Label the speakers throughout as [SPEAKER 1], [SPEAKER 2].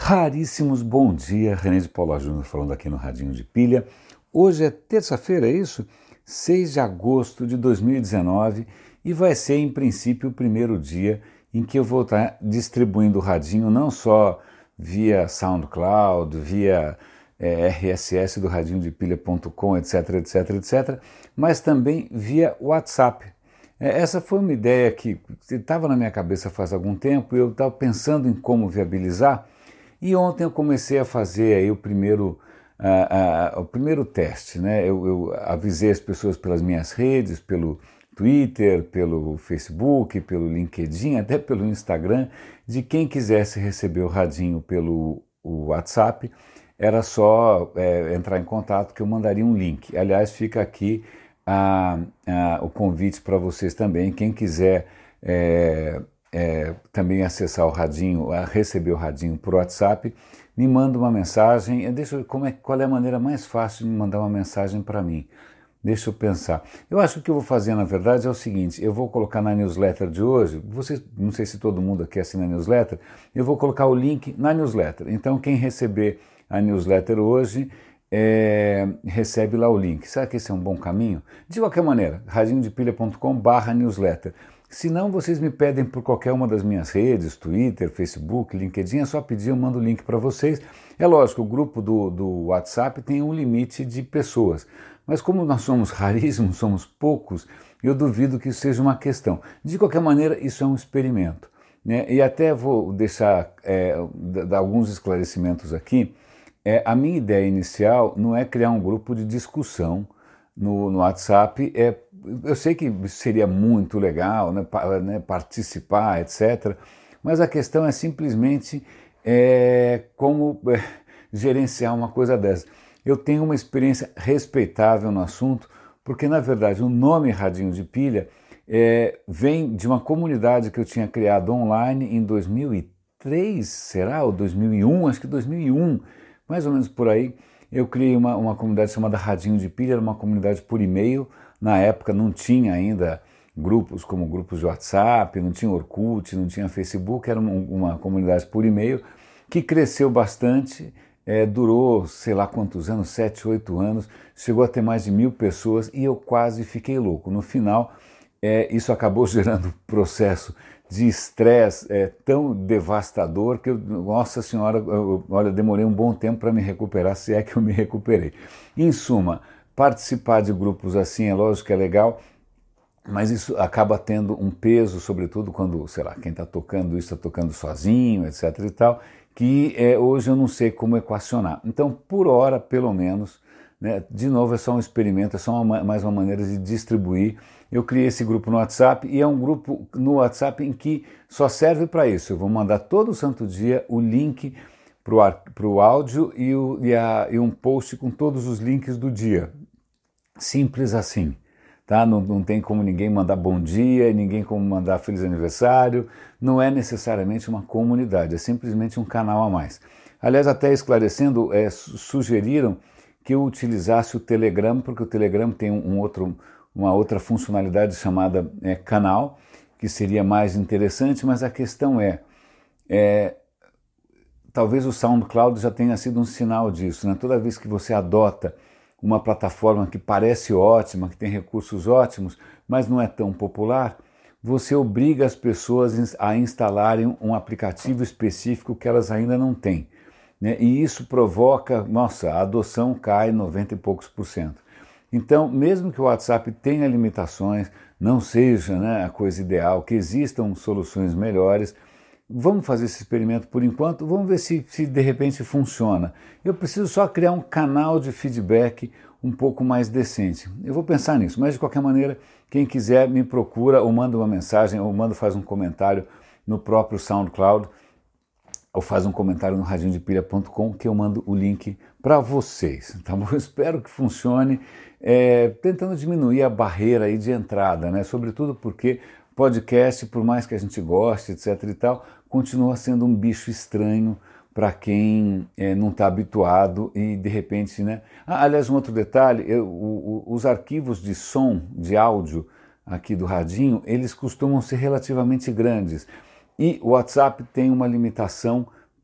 [SPEAKER 1] Raríssimos bom dia, René de Paula Júnior falando aqui no Radinho de Pilha. Hoje é terça-feira, é isso? 6 de agosto de 2019 e vai ser, em princípio, o primeiro dia em que eu vou estar distribuindo o Radinho não só via SoundCloud, via RSS do radinhodepilha.com, etc, etc, etc, mas também via WhatsApp. Essa foi uma ideia que estava na minha cabeça faz algum tempo e eu estava pensando em como viabilizar. E ontem eu comecei a fazer aí o primeiro teste, né? Eu avisei as pessoas pelas minhas redes, pelo Twitter, pelo Facebook, pelo LinkedIn, até pelo Instagram, de quem quisesse receber o Radinho pelo WhatsApp, era só entrar em contato que eu mandaria um link. Aliás, fica aqui o convite para vocês também, quem quiser também acessar o Radinho, receber o Radinho por WhatsApp, me manda uma mensagem. Deixa eu ver qual é a maneira mais fácil de me mandar uma mensagem para mim. Deixa eu pensar. Eu acho que o que eu vou fazer, na verdade, é o seguinte: eu vou colocar na newsletter de hoje, não sei se todo mundo aqui assina a newsletter, eu vou colocar o link na newsletter. Então, quem receber a newsletter hoje, recebe lá o link. Será que esse é um bom caminho? De qualquer maneira, radinhodepilha.com/newsletter. Se não, vocês me pedem por qualquer uma das minhas redes, Twitter, Facebook, LinkedIn, é só pedir, eu mando o link para vocês. É lógico, o grupo do WhatsApp tem um limite de pessoas, mas como nós somos raríssimos, somos poucos, eu duvido que isso seja uma questão. De qualquer maneira, isso é um experimento, né? E até vou deixar dar alguns esclarecimentos aqui. A minha ideia inicial não é criar um grupo de discussão no WhatsApp. Eu sei que seria muito legal, né, participar, etc. Mas a questão é simplesmente como gerenciar uma coisa dessa. Eu tenho uma experiência respeitável no assunto, porque na verdade o nome Radinho de Pilha vem de uma comunidade que eu tinha criado online em 2003, será? Ou 2001? Acho que 2001, mais ou menos por aí. Eu criei uma comunidade chamada Radinho de Pilha, era uma comunidade por e-mail. Na época não tinha ainda grupos como grupos de WhatsApp, não tinha Orkut, não tinha Facebook, era uma comunidade por e-mail que cresceu bastante, durou sei lá quantos anos, 7, 8 anos, chegou a ter mais de 1.000 pessoas e eu quase fiquei louco. No final, isso acabou gerando um processo de estresse tão devastador que, nossa senhora, olha, demorei um bom tempo para me recuperar, se é que eu me recuperei. Em suma, participar de grupos assim é lógico que é legal, mas isso acaba tendo um peso, sobretudo quando, sei lá, quem está tocando isso está tocando sozinho, etc e tal, que hoje eu não sei como equacionar. Então, por hora, pelo menos, né, de novo é só um experimento, é só mais uma maneira de distribuir. Eu criei esse grupo no WhatsApp e é um grupo no WhatsApp em que só serve para isso. Eu vou mandar todo santo dia o link para o áudio e um post com todos os links do dia. Simples assim, tá? Não tem como ninguém mandar bom dia, ninguém como mandar feliz aniversário, não é necessariamente uma comunidade, é simplesmente um canal a mais. Aliás, até esclarecendo, sugeriram que eu utilizasse o Telegram, porque o Telegram tem uma outra funcionalidade chamada canal, que seria mais interessante, mas a questão talvez o SoundCloud já tenha sido um sinal disso, né? Toda vez que você adota uma plataforma que parece ótima, que tem recursos ótimos, mas não é tão popular, você obriga as pessoas a instalarem um aplicativo específico que elas ainda não têm, né? E isso provoca, nossa, a adoção cai 90 e poucos %. Então, mesmo que o WhatsApp tenha limitações, não seja, né, a coisa ideal, que existam soluções melhores, vamos fazer esse experimento por enquanto, vamos ver se de repente funciona. Eu preciso só criar um canal de feedback um pouco mais decente. Eu vou pensar nisso, mas de qualquer maneira, quem quiser me procura ou manda uma mensagem ou faz um comentário no próprio SoundCloud ou faz um comentário no radinhodepilha.com que eu mando o link para vocês, tá bom? Eu espero que funcione, tentando diminuir a barreira aí de entrada, né? Sobretudo porque podcast, por mais que a gente goste, etc e tal, continua sendo um bicho estranho para quem não está habituado e de repente, né? Aliás, um outro detalhe, os arquivos de som, de áudio aqui do Radinho, eles costumam ser relativamente grandes. E o WhatsApp tem uma limitação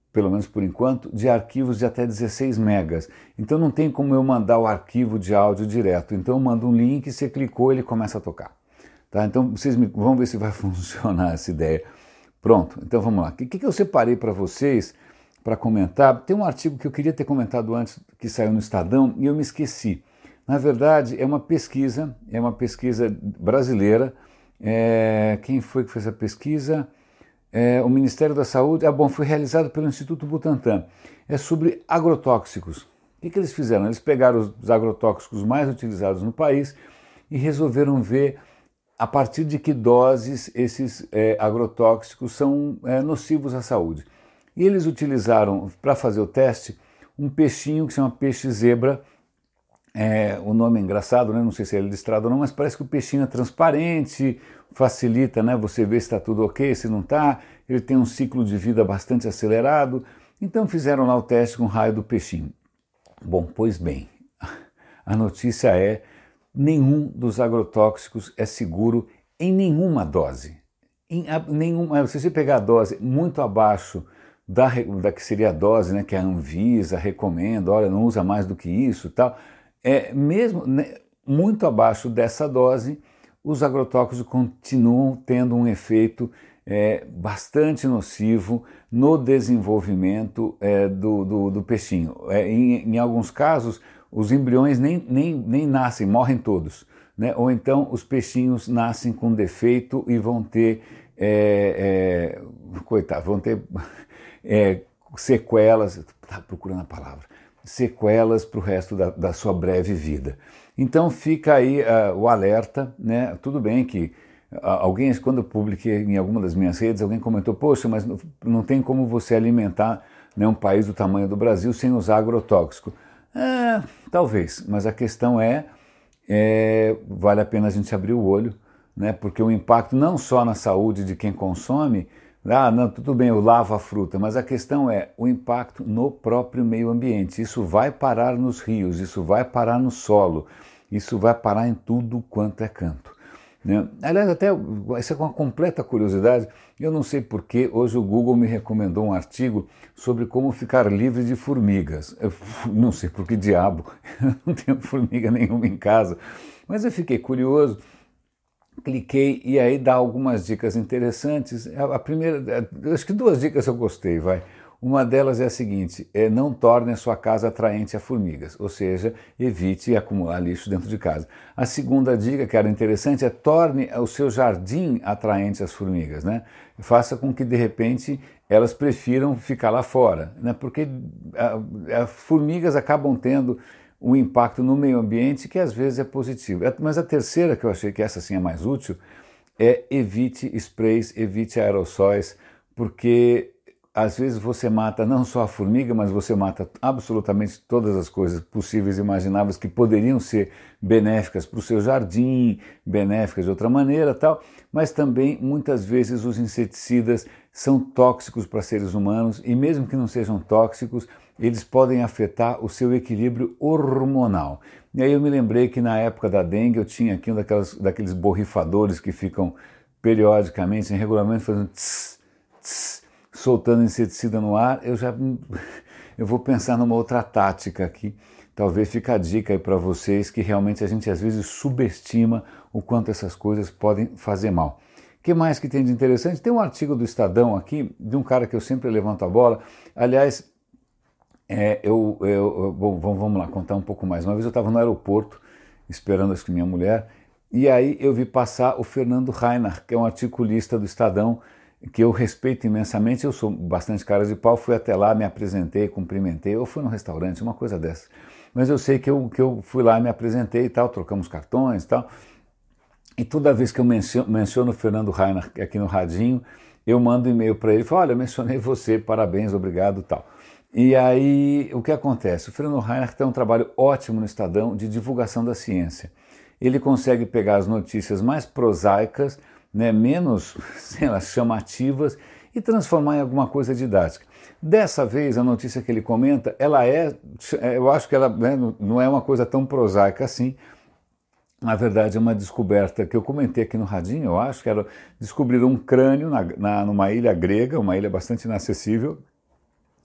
[SPEAKER 1] pelo menos por enquanto, de arquivos de até 16 megas. Então não tem como eu mandar o arquivo de áudio direto. Então eu mando um link, você clicou, ele começa a tocar. Tá? Então vamos ver se vai funcionar essa ideia. Pronto, então vamos lá. O que eu separei para vocês para comentar? Tem um artigo que eu queria ter comentado antes, que saiu no Estadão, e eu me esqueci. Na verdade, é uma pesquisa brasileira. Quem foi que fez a pesquisa? O Ministério da Saúde. Foi realizado pelo Instituto Butantan. É sobre agrotóxicos. O que eles fizeram? Eles pegaram os agrotóxicos mais utilizados no país e resolveram ver a partir de que doses esses agrotóxicos são nocivos à saúde. E eles utilizaram, para fazer o teste, um peixinho que se chama peixe zebra. O nome é engraçado, né? Não sei se é listrado ou não, mas parece que o peixinho é transparente, facilita, né? Você ver se está tudo ok, se não está. Ele tem um ciclo de vida bastante acelerado. Então fizeram lá o teste com o raio do peixinho. Bom, pois bem, a notícia é: nenhum dos agrotóxicos é seguro em nenhuma dose. Se você pegar a dose muito abaixo da que seria a dose, né, que a Anvisa recomenda, olha, não usa mais do que isso e tal, mesmo muito abaixo dessa dose, os agrotóxicos continuam tendo um efeito bastante nocivo no desenvolvimento do peixinho. Em alguns casos, os embriões nem nascem, morrem todos, né? Ou então os peixinhos nascem com defeito e vão ter, sequelas, estava procurando a palavra, sequelas para o resto da sua breve vida. Então fica aí o alerta, né? Tudo bem que alguém, quando eu publiquei em alguma das minhas redes, alguém comentou: poxa, mas não tem como você alimentar, né, um país do tamanho do Brasil sem usar agrotóxico. Talvez, mas a questão vale a pena a gente abrir o olho, né? Porque o impacto não só na saúde de quem consome, não, tudo bem, eu lavo a fruta, mas a questão é o impacto no próprio meio ambiente. Isso vai parar nos rios, isso vai parar no solo, isso vai parar em tudo quanto é canto, né? Aliás, até isso é uma completa curiosidade, eu não sei porquê, hoje o Google me recomendou um artigo sobre como ficar livre de formigas. Eu não sei por que diabo, eu não tenho formiga nenhuma em casa, mas eu fiquei curioso, cliquei e aí dá algumas dicas interessantes. A primeira, acho que 2 dicas eu gostei, vai. Uma delas é a seguinte: não torne a sua casa atraente a formigas, ou seja, evite acumular lixo dentro de casa. A segunda dica, que era interessante, é torne o seu jardim atraente às formigas, né? Faça com que de repente elas prefiram ficar lá fora, né? Porque as formigas acabam tendo um impacto no meio ambiente que às vezes é positivo. Mas a terceira, que eu achei que essa sim é mais útil, é evite sprays, evite aerossóis, porque às vezes você mata não só a formiga, mas você mata absolutamente todas as coisas possíveis e imagináveis que poderiam ser benéficas para o seu jardim, benéficas de outra maneira, tal, mas também muitas vezes os inseticidas são tóxicos para seres humanos e mesmo que não sejam tóxicos, eles podem afetar o seu equilíbrio hormonal. E aí eu me lembrei que na época da dengue eu tinha aqui daqueles borrifadores que ficam periodicamente, regularmente, fazendo tss, tss, soltando inseticida no ar. Eu vou pensar numa outra tática aqui. Talvez fique a dica aí para vocês, que realmente a gente às vezes subestima o quanto essas coisas podem fazer mal. O que mais que tem de interessante? Tem um artigo do Estadão aqui, de um cara que eu sempre levanto a bola. Aliás, bom, vamos lá contar um pouco mais. Uma vez eu estava no aeroporto, esperando acho que minha mulher, e aí eu vi passar o Fernando Reinhardt, que é um articulista do Estadão, que eu respeito imensamente. Eu sou bastante cara de pau, fui até lá, me apresentei, cumprimentei, eu fui num restaurante, uma coisa dessa. Mas eu sei que eu fui lá, me apresentei e tal, trocamos cartões e tal. E toda vez que eu menciono o Fernando Reinhardt aqui no radinho, eu mando um e-mail para ele, falo: olha, mencionei você, parabéns, obrigado e tal. E aí, o que acontece? O Fernando Reinhardt tem um trabalho ótimo no Estadão de divulgação da ciência. Ele consegue pegar as notícias mais prosaicas, né, menos, sei lá, chamativas, e transformar em alguma coisa didática. Dessa vez, a notícia que ele comenta, eu acho que ela, né, não é uma coisa tão prosaica assim. Na verdade, é uma descoberta que eu comentei aqui no radinho, eu acho que descobriram um crânio numa ilha grega, uma ilha bastante inacessível,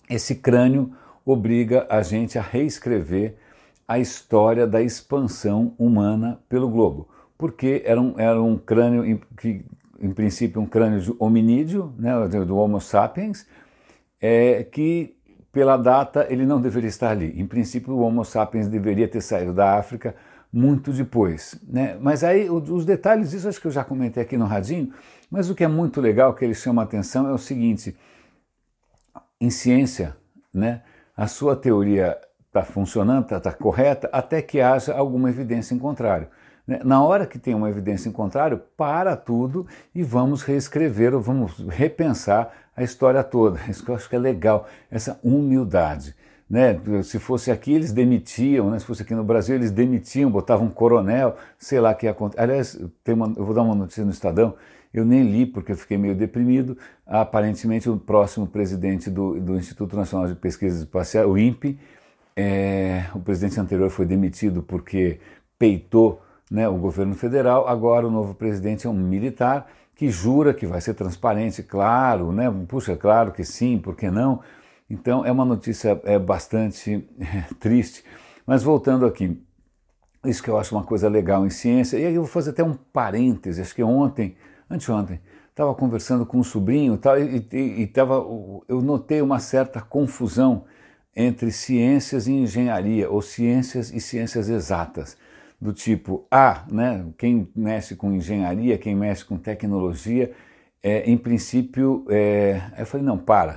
[SPEAKER 1] esse crânio obriga a gente a reescrever a história da expansão humana pelo globo, porque era um crânio que, em princípio, um crânio de hominídeo, né, do Homo sapiens, que pela data ele não deveria estar ali. Em princípio, o Homo sapiens deveria ter saído da África muito depois, né? Mas aí os detalhes disso acho que eu já comentei aqui no radinho, mas o que é muito legal, que ele chama a atenção, é o seguinte: em ciência, né, a sua teoria está funcionando, está correta, até que haja alguma evidência em contrário. Né? Na hora que tem uma evidência em contrário, para tudo e vamos reescrever ou vamos repensar a história toda. Isso que eu acho que é legal, essa humildade. Né? Se fosse aqui, eles demitiam, né? Se fosse aqui no Brasil, eles demitiam, botavam um coronel, sei lá o que ia acontecer. Aliás, eu vou dar uma notícia no Estadão, eu nem li porque eu fiquei meio deprimido. Aparentemente, o próximo presidente do Instituto Nacional de Pesquisas Espaciais, o INPE, o presidente anterior foi demitido porque peitou, né, o governo federal. Agora o novo presidente é um militar que jura que vai ser transparente, claro, né? Puxa, claro que sim, por que não? Então é uma notícia bastante triste. Mas voltando aqui, isso que eu acho uma coisa legal em ciência, e aí eu vou fazer até um parêntese, acho que anteontem, estava conversando com um sobrinho e eu notei uma certa confusão entre ciências e engenharia, ou ciências e ciências exatas. Do tipo, né, quem mexe com engenharia, quem mexe com tecnologia, em princípio, eu falei, não, para.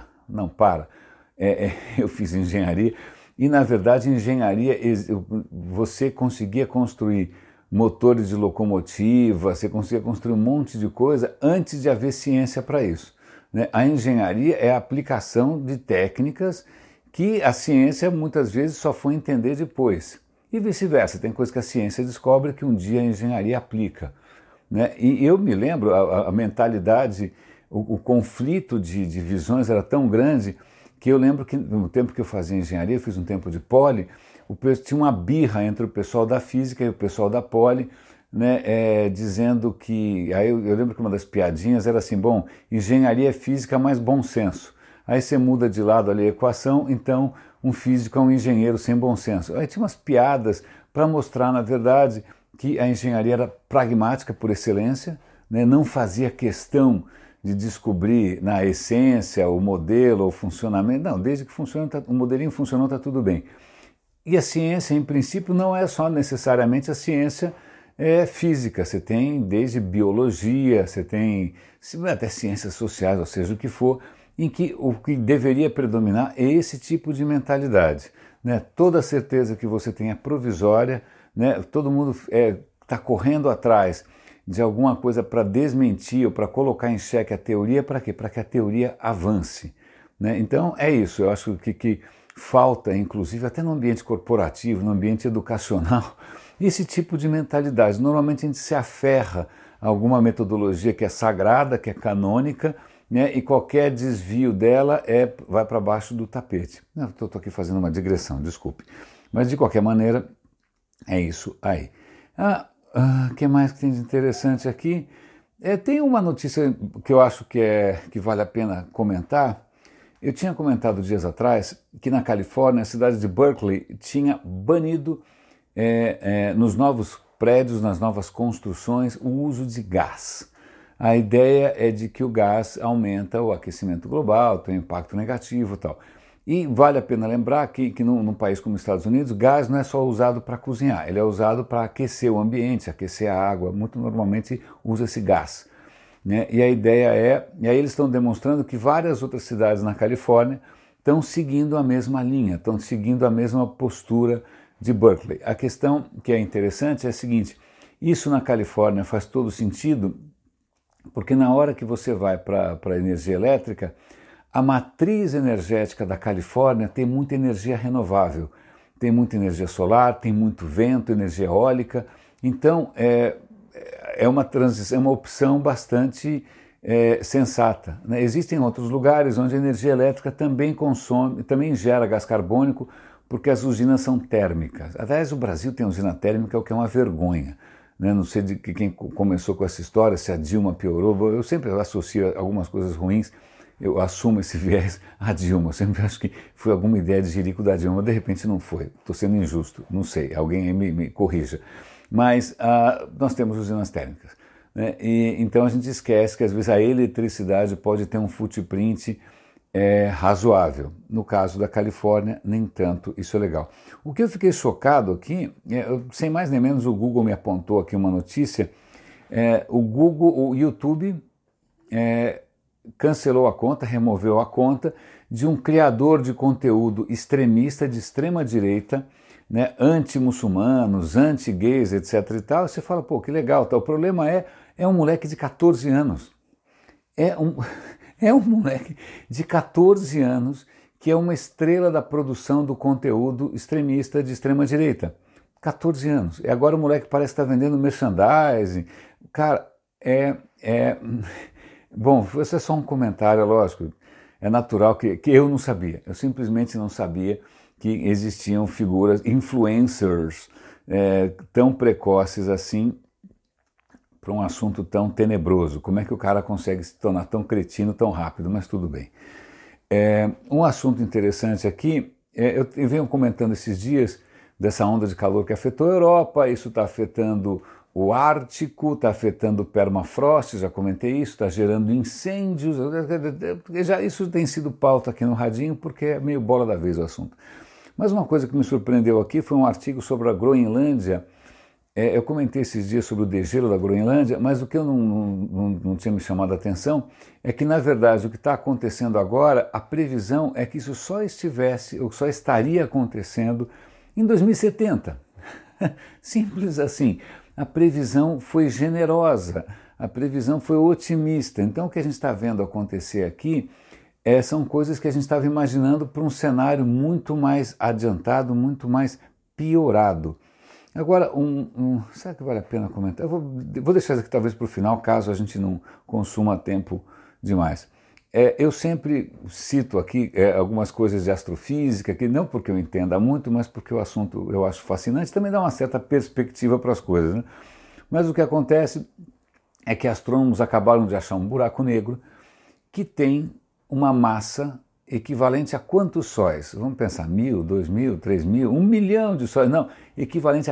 [SPEAKER 1] Eu fiz engenharia e, na verdade, engenharia, você conseguia construir motores de locomotiva, você conseguia construir um monte de coisa antes de haver ciência para isso. Né? A engenharia é a aplicação de técnicas que a ciência muitas vezes só foi entender depois. E vice-versa, tem coisas que a ciência descobre que um dia a engenharia aplica. Né? E eu me lembro, a mentalidade, o conflito de visões era tão grande que eu lembro que no tempo que eu fazia engenharia, eu fiz um tempo de poli, tinha uma birra entre o pessoal da física e o pessoal da poli, né, dizendo que... Aí eu lembro que uma das piadinhas era assim, bom, engenharia é física, mas bom senso. Aí você muda de lado ali a equação, então um físico é um engenheiro sem bom senso. Aí tinha umas piadas para mostrar, na verdade, que a engenharia era pragmática por excelência, né, não fazia questão de descobrir na essência o modelo, o funcionamento. Não, desde que funcione, o modelinho funcionou, está tudo bem. E a ciência, em princípio, não é só necessariamente a ciência física. Você tem desde biologia, você tem até ciências sociais, ou seja, o que for, em que o que deveria predominar é esse tipo de mentalidade. Né? Toda certeza que você tem é provisória, né? Todo mundo está correndo atrás de alguma coisa para desmentir ou para colocar em xeque a teoria, para quê? Para que a teoria avance. Né? Então é isso, eu acho que falta, inclusive até no ambiente corporativo, no ambiente educacional, esse tipo de mentalidade. Normalmente a gente se aferra a alguma metodologia que é sagrada, que é canônica, né? E qualquer desvio dela vai para baixo do tapete. Estou aqui fazendo uma digressão, desculpe. Mas de qualquer maneira, é isso aí. Que mais que tem de interessante aqui? Tem uma notícia que eu acho que vale a pena comentar. Eu tinha comentado dias atrás que na Califórnia, a cidade de Berkeley tinha banido nos novos prédios, nas novas construções, o uso de gás. A ideia é de que o gás aumenta o aquecimento global, tem um impacto negativo e tal. E vale a pena lembrar que num país como os Estados Unidos, gás não é só usado para cozinhar, ele é usado para aquecer o ambiente, aquecer a água, muito normalmente usa-se gás. Né? E a ideia e aí eles estão demonstrando que várias outras cidades na Califórnia estão seguindo a mesma linha, estão seguindo a mesma postura de Berkeley. A questão que é interessante é a seguinte, isso na Califórnia faz todo sentido, porque na hora que você vai para a energia elétrica, a matriz energética da Califórnia tem muita energia renovável, tem muita energia solar, tem muito vento, energia eólica, então é uma opção bastante sensata. Né? Existem outros lugares onde a energia elétrica também gera gás carbônico, porque as usinas são térmicas. Aliás, o Brasil tem usina térmica, o que é uma vergonha. Né? Não sei de quem começou com essa história, se a Dilma piorou, eu sempre associo algumas coisas ruins eu assumo esse viés a Dilma. Eu sempre acho que foi alguma ideia de jirico da Dilma, de repente não foi. Estou sendo injusto, não sei, alguém aí me corrija. Mas nós temos usinas térmicas, né? E então a gente esquece que às vezes a eletricidade pode ter um footprint razoável. No caso da Califórnia, nem tanto, isso é legal. O que eu fiquei chocado aqui, sem mais nem menos, o Google me apontou aqui uma notícia, o YouTube cancelou a conta, removeu a conta de um criador de conteúdo extremista de extrema direita, né, anti-muçulmanos, anti-gays, etc e tal. Você fala, pô, que legal, tá? O problema é um moleque de 14 anos. É um moleque de 14 anos que é uma estrela da produção do conteúdo extremista de extrema direita. 14 anos. E agora o moleque parece estar vendendo merchandising. Cara, Bom, esse é só um comentário, lógico. É natural que eu não sabia. Eu simplesmente não sabia que existiam figuras, influencers, tão precoces assim para um assunto tão tenebroso. Como é que o cara consegue se tornar tão cretino tão rápido? Mas tudo bem. Um assunto interessante aqui, eu venho comentando esses dias dessa onda de calor que afetou a Europa, isso está afetando o Ártico, está afetando o permafrost, já comentei isso, está gerando incêndios, isso tem sido pauta aqui no Radinho porque é meio bola da vez o assunto. Mas uma coisa que me surpreendeu aqui foi um artigo sobre a Groenlândia. Eu comentei esses dias sobre o degelo da Groenlândia, mas o que eu não tinha me chamado a atenção é que, na verdade, o que está acontecendo agora, a previsão é que isso só estaria acontecendo em 2070. Simples assim. A previsão foi generosa, a previsão foi otimista. Então, o que a gente está vendo acontecer aqui são coisas que a gente estava imaginando para um cenário muito mais adiantado, muito mais piorado. Agora, será que vale a pena comentar? Eu vou deixar isso aqui talvez para o final, caso a gente não consuma tempo demais. Eu sempre cito aqui algumas coisas de astrofísica, que não porque eu entenda muito, mas porque o assunto eu acho fascinante, também dá uma certa perspectiva para as coisas, né? Mas o que acontece é que astrônomos acabaram de achar um buraco negro que tem uma massa equivalente a quantos sóis? Vamos pensar, 1.000, 2.000, 3.000, 1 milhão de sóis, não, equivalente a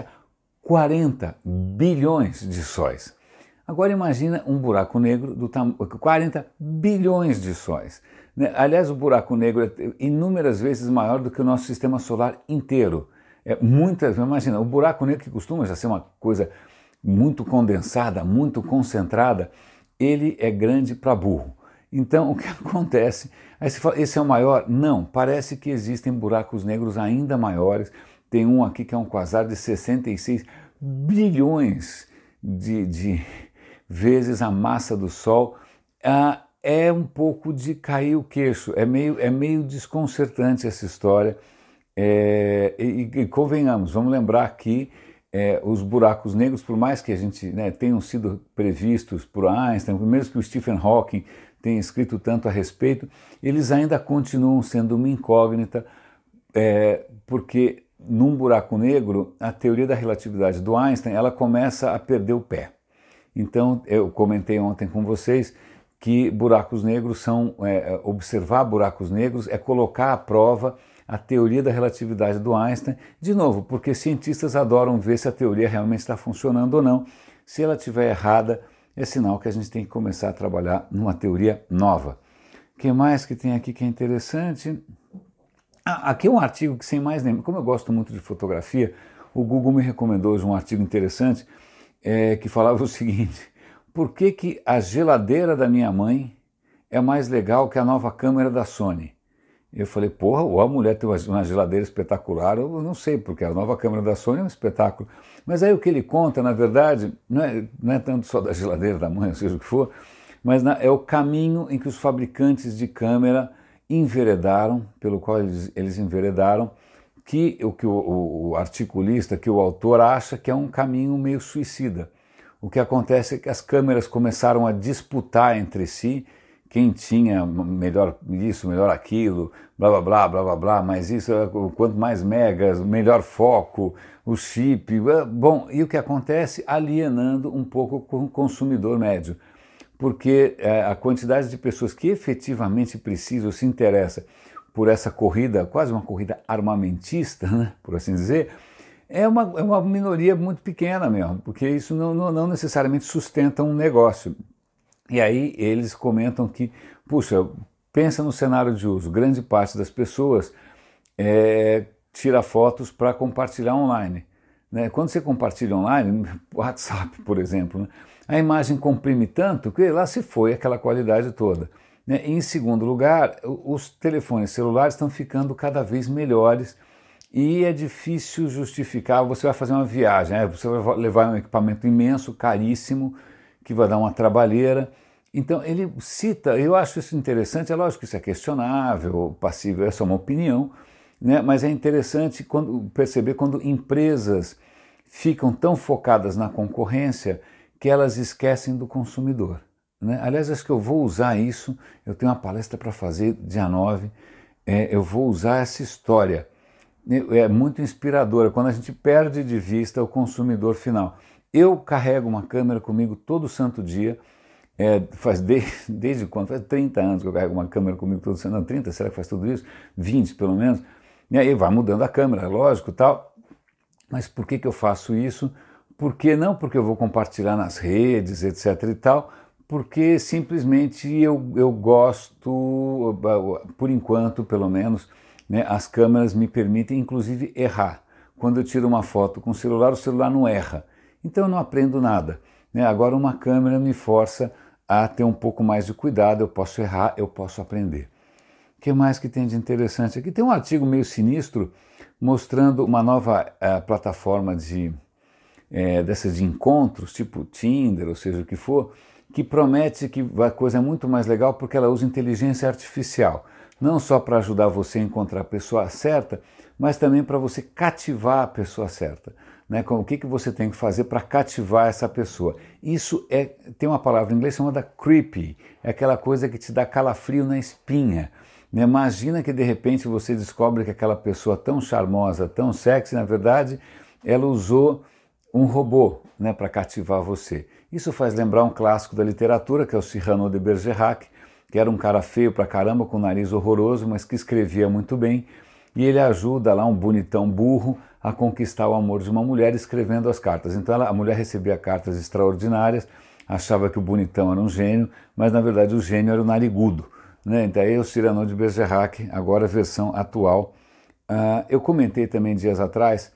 [SPEAKER 1] 40 bilhões de sóis. Agora imagina um buraco negro do tamanho 40 bilhões de sóis. Né? Aliás, o buraco negro é inúmeras vezes maior do que o nosso sistema solar inteiro. Imagina, o buraco negro, que costuma já ser uma coisa muito condensada, muito concentrada, ele é grande para burro. Então, o que acontece? Aí você fala, esse é o maior? Não, parece que existem buracos negros ainda maiores. Tem um aqui que é um quasar de 66 bilhões de vezes a massa do Sol. É um pouco de cair o queixo, é meio desconcertante essa história. E convenhamos, vamos lembrar que os buracos negros, por mais que a gente tenham sido previstos por Einstein, mesmo que o Stephen Hawking tenha escrito tanto a respeito, eles ainda continuam sendo uma incógnita, porque num buraco negro, a teoria da relatividade do Einstein, ela começa a perder o pé. Então, eu comentei ontem com vocês que buracos negros observar buracos negros é colocar à prova a teoria da relatividade do Einstein, de novo, porque cientistas adoram ver se a teoria realmente está funcionando ou não. Se ela estiver errada, é sinal que a gente tem que começar a trabalhar numa teoria nova. O que mais que tem aqui que é interessante? Aqui é um artigo que, sem mais nem... Como eu gosto muito de fotografia, o Google me recomendou hoje um artigo interessante que falava o seguinte: por que a geladeira da minha mãe é mais legal que a nova câmera da Sony? Eu falei, porra, ou a mulher tem uma geladeira espetacular, eu não sei, porque a nova câmera da Sony é um espetáculo. Mas aí o que ele conta, na verdade, não é tanto só da geladeira da mãe, ou seja o que for, mas é o caminho em que os fabricantes de câmera enveredaram, pelo qual eles enveredaram, que o articulista, que o autor acha que é um caminho meio suicida. O que acontece é que as câmeras começaram a disputar entre si quem tinha melhor isso, melhor aquilo, blá blá blá blá blá blá, mas isso, quanto mais megas, melhor foco, o chip, bom, e o que acontece? Alienando um pouco o consumidor médio. porque a quantidade de pessoas que efetivamente precisam, se interessa por essa corrida, quase uma corrida armamentista, né, por assim dizer, é uma minoria muito pequena mesmo, porque isso não necessariamente sustenta um negócio. E aí eles comentam que, puxa, pensa no cenário de uso, grande parte das pessoas tira fotos para compartilhar online. Né? Quando você compartilha online, WhatsApp, por exemplo, né? A imagem comprime tanto que lá se foi aquela qualidade toda. Né? E, em segundo lugar, os telefones celulares estão ficando cada vez melhores e é difícil justificar. Você vai fazer uma viagem, você vai levar um equipamento imenso, caríssimo, que vai dar uma trabalheira. Então ele cita, eu acho isso interessante, é lógico que isso é questionável, passível, é só uma opinião, né? Mas é interessante perceber quando empresas ficam tão focadas na concorrência que elas esquecem do consumidor. Né? Aliás, acho que eu vou usar isso, eu tenho uma palestra para fazer dia 9, eu vou usar essa história. É muito inspiradora, quando a gente perde de vista o consumidor final. Eu carrego uma câmera comigo todo santo dia, desde quando? Faz 30 anos que eu carrego uma câmera comigo todo santo dia. Não, 30, será que faz tudo isso? 20 pelo menos. E aí vai mudando a câmera, lógico, tal. Mas por que eu faço isso? Não porque eu vou compartilhar nas redes, etc e tal, porque simplesmente eu gosto, por enquanto pelo menos, né, as câmeras me permitem inclusive errar. Quando eu tiro uma foto com o celular não erra. Então eu não aprendo nada. Né? Agora uma câmera me força a ter um pouco mais de cuidado, eu posso errar, eu posso aprender. O que mais que tem de interessante aqui? Tem um artigo meio sinistro mostrando uma nova plataforma dessas de encontros, tipo Tinder, ou seja, o que for, que promete que a coisa é muito mais legal porque ela usa inteligência artificial. Não só para ajudar você a encontrar a pessoa certa, mas também para você cativar a pessoa certa. Né? O que você tem que fazer para cativar essa pessoa? Isso tem uma palavra em inglês chamada creepy, é aquela coisa que te dá calafrio na espinha. Né? Imagina que de repente você descobre que aquela pessoa tão charmosa, tão sexy, na verdade, ela usou um robô, né, para cativar você. Isso faz lembrar um clássico da literatura, que é o Cyrano de Bergerac, que era um cara feio pra caramba, com um nariz horroroso, mas que escrevia muito bem, e ele ajuda lá um bonitão burro a conquistar o amor de uma mulher escrevendo as cartas. Então a mulher recebia cartas extraordinárias, achava que o bonitão era um gênio, mas na verdade o gênio era o narigudo. Né? Então aí o Cyrano de Bergerac, agora a versão atual. Eu comentei também dias atrás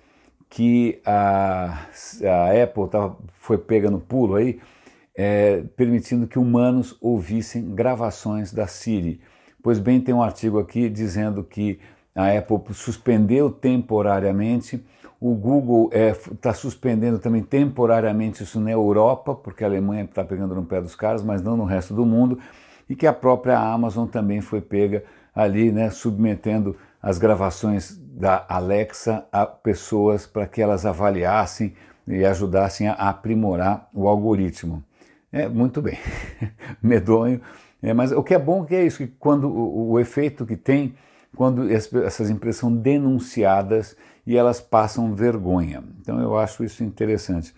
[SPEAKER 1] que a Apple foi pega no pulo aí, permitindo que humanos ouvissem gravações da Siri. Pois bem, tem um artigo aqui dizendo que a Apple suspendeu temporariamente, o Google está suspendendo também temporariamente isso na Europa, porque a Alemanha está pegando no pé dos caras, mas não no resto do mundo, e que a própria Amazon também foi pega ali, né, submetendo as gravações da Alexa a pessoas para que elas avaliassem e ajudassem a aprimorar o algoritmo. Muito bem, medonho, mas o que é bom que é isso, que quando o efeito que tem quando essas empresas são denunciadas e elas passam vergonha. Então eu acho isso interessante.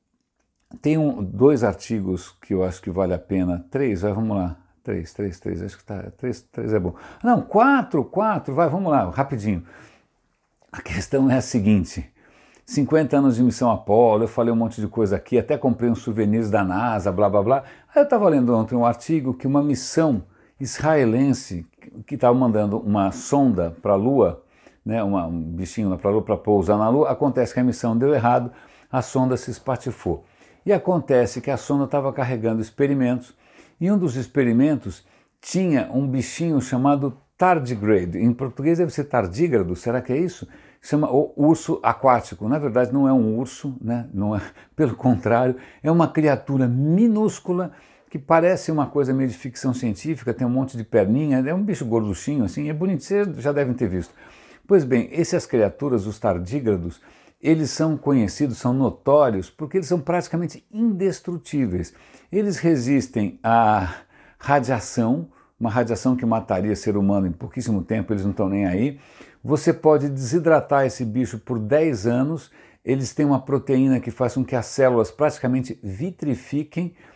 [SPEAKER 1] Tem dois artigos que eu acho que vale a pena, vamos lá. Três, acho que tá. Três é bom. Não, quatro, vamos lá, rapidinho. A questão é a seguinte: 50 anos de missão Apollo, eu falei um monte de coisa aqui, até comprei uns souvenirs da NASA, blá blá blá. Aí eu estava lendo ontem um artigo que uma missão israelense que estava mandando uma sonda para a Lua, né, um bichinho para a Lua para pousar na Lua, acontece que a missão deu errado, a sonda se espatifou. E acontece que a sonda estava carregando experimentos, e um dos experimentos tinha um bichinho chamado tardigrade. Em português deve ser tardígrado, será que é isso? Chama o urso aquático. Na verdade não é um urso, né? Não é, pelo contrário, é uma criatura minúscula que parece uma coisa meio de ficção científica, tem um monte de perninha, é um bicho gorduchinho assim, é bonito, vocês já devem ter visto. Pois bem, essas criaturas, os tardígrados, eles são conhecidos, são notórios, porque eles são praticamente indestrutíveis. Eles resistem à radiação, uma radiação que mataria ser humano em pouquíssimo tempo, eles não estão nem aí. Você pode desidratar esse bicho por 10 anos, eles têm uma proteína que faz com que as células praticamente vitrifiquem,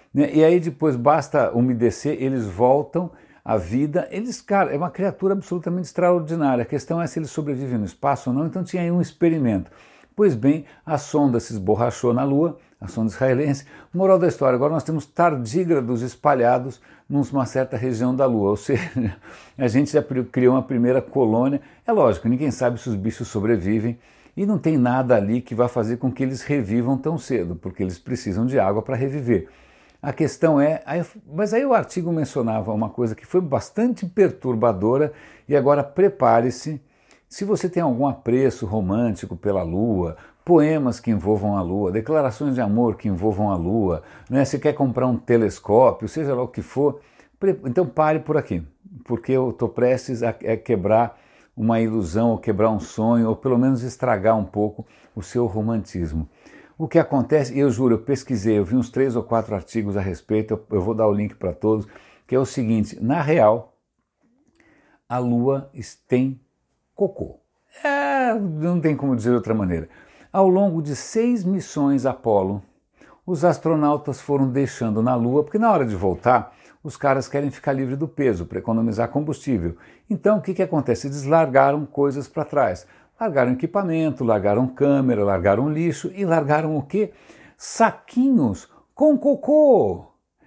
[SPEAKER 1] né? E aí depois basta umedecer, eles voltam à vida. Eles, cara, é uma criatura absolutamente extraordinária. A questão é se eles sobrevivem no espaço ou não, então tinha aí um experimento. Pois bem, a sonda se esborrachou na Lua, a sonda israelense. Moral da história, agora nós temos tardígrados espalhados numa certa região da Lua, ou seja, a gente já criou uma primeira colônia. É lógico, ninguém sabe se os bichos sobrevivem e não tem nada ali que vá fazer com que eles revivam tão cedo, porque eles precisam de água para reviver. A questão é, mas aí o artigo mencionava uma coisa que foi bastante perturbadora e agora prepare-se. Se você tem algum apreço romântico pela Lua, poemas que envolvam a Lua, declarações de amor que envolvam a Lua, né? Se quer comprar um telescópio, seja lá o que for, então pare por aqui, porque eu estou prestes a quebrar uma ilusão, ou quebrar um sonho, ou pelo menos estragar um pouco o seu romantismo. O que acontece, e eu juro, eu pesquisei, eu vi uns 3 ou 4 artigos a respeito, eu vou dar o link para todos, que é o seguinte: na real, a Lua tem cocô. Não tem como dizer de outra maneira. Ao longo de 6 missões Apollo, os astronautas foram deixando na Lua, porque na hora de voltar, os caras querem ficar livre do peso para economizar combustível. Então o que acontece? Eles largaram coisas para trás. Largaram equipamento, largaram câmera, largaram lixo e largaram o quê? Saquinhos com cocô!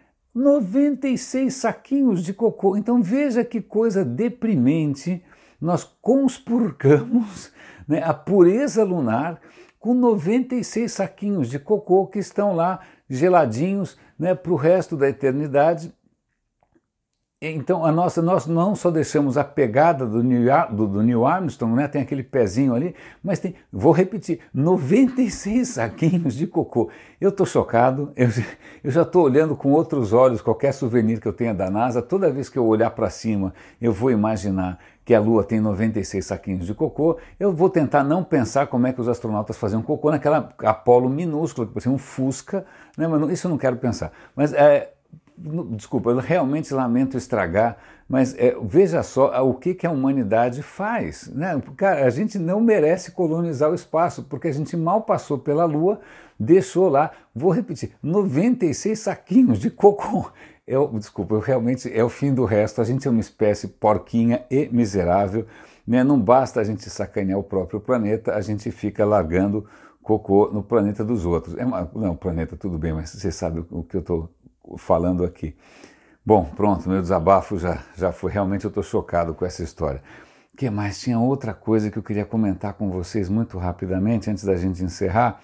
[SPEAKER 1] 96 saquinhos de cocô. Então veja que coisa deprimente. Nós conspurcamos, né, a pureza lunar com 96 saquinhos de cocô que estão lá geladinhos, né, para o resto da eternidade. Então nós não só deixamos a pegada do Neil Armstrong, né, tem aquele pezinho ali, mas tem, vou repetir, 96 saquinhos de cocô. Eu estou chocado, eu já estou olhando com outros olhos qualquer souvenir que eu tenha da NASA. Toda vez que eu olhar para cima, eu vou imaginar que a Lua tem 96 saquinhos de cocô. Eu vou tentar não pensar como é que os astronautas faziam cocô naquela Apollo minúscula, que parecia um Fusca, né, mas isso eu não quero pensar. Mas desculpa, eu realmente lamento estragar, mas veja só o que a humanidade faz, né? Cara, a gente não merece colonizar o espaço, porque a gente mal passou pela Lua, deixou lá, vou repetir, 96 saquinhos de cocô. Desculpa, realmente é o fim do resto. A gente é uma espécie porquinha e miserável, né? Não basta a gente sacanear o próprio planeta, a gente fica largando cocô no planeta dos outros. Não, planeta tudo bem, mas você sabe o que eu estou falando aqui. Bom, pronto, meu desabafo já foi. Realmente eu estou chocado com essa história. O que mais? Tinha outra coisa que eu queria comentar com vocês muito rapidamente, antes da gente encerrar.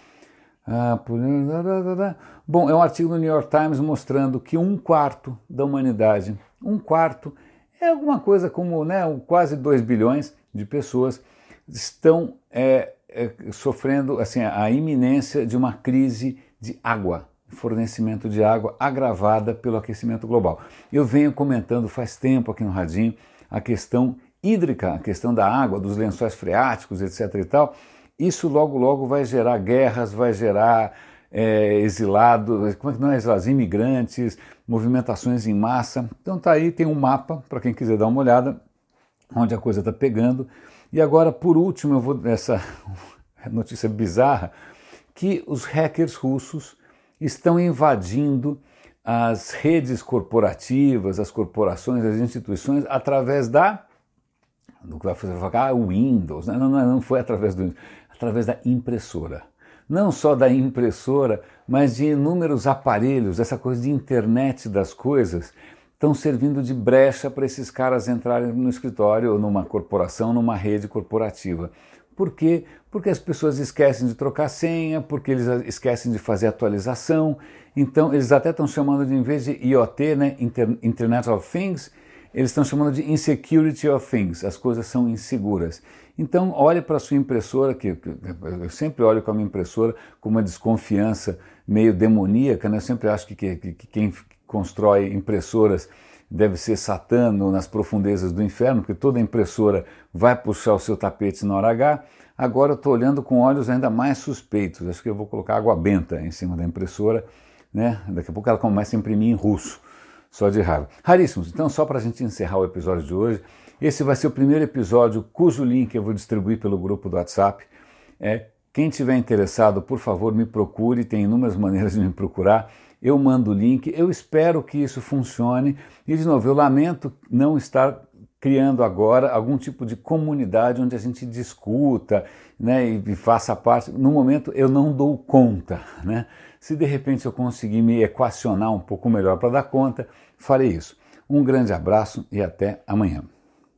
[SPEAKER 1] Bom, é um artigo do New York Times mostrando que 1/4 da humanidade, 1/4, é alguma coisa como, né, quase 2 bilhões de pessoas estão sofrendo assim, a iminência de uma crise de água, fornecimento de água agravada pelo aquecimento global. Eu venho comentando faz tempo aqui no Radinho a questão hídrica, a questão da água, dos lençóis freáticos, etc. e tal. Isso logo logo vai gerar guerras, vai gerar exilados, como é que não é exilados? Imigrantes, movimentações em massa. Então tá aí, tem um mapa para quem quiser dar uma olhada, onde a coisa está pegando. E agora, por último, eu vou essa notícia bizarra, que os hackers russos estão invadindo as redes corporativas, as corporações, as instituições, através do que vai fazer o Windows, não foi através do Windows, através da impressora. Não só da impressora, mas de inúmeros aparelhos, essa coisa de internet das coisas, estão servindo de brecha para esses caras entrarem no escritório ou numa corporação, numa rede corporativa. Por quê? Porque as pessoas esquecem de trocar senha, porque eles esquecem de fazer atualização. Então eles até estão chamando de, em vez de IoT, né, Internet of Things, eles estão chamando de Insecurity of Things, as coisas são inseguras. Então olhe para a sua impressora, que eu sempre olho com a minha impressora com uma desconfiança meio demoníaca, né? Eu sempre acho que quem constrói impressoras deve ser Satã nas profundezas do inferno, porque toda impressora vai puxar o seu tapete na hora H. Agora eu estou olhando com olhos ainda mais suspeitos, acho que eu vou colocar água benta em cima da impressora, né? Daqui a pouco ela começa a imprimir em russo, só de raiva. Raríssimos, então só para a gente encerrar o episódio de hoje, esse vai ser o primeiro episódio cujo link eu vou distribuir pelo grupo do WhatsApp. Quem tiver interessado, por favor, me procure, tem inúmeras maneiras de me procurar. eu mando o link, eu espero que isso funcione e, de novo, eu lamento não estar criando agora algum tipo de comunidade onde a gente discuta, né, e faça parte. No momento eu não dou conta, né? Se de repente eu conseguir me equacionar um pouco melhor para dar conta, farei isso. Um grande abraço e até amanhã.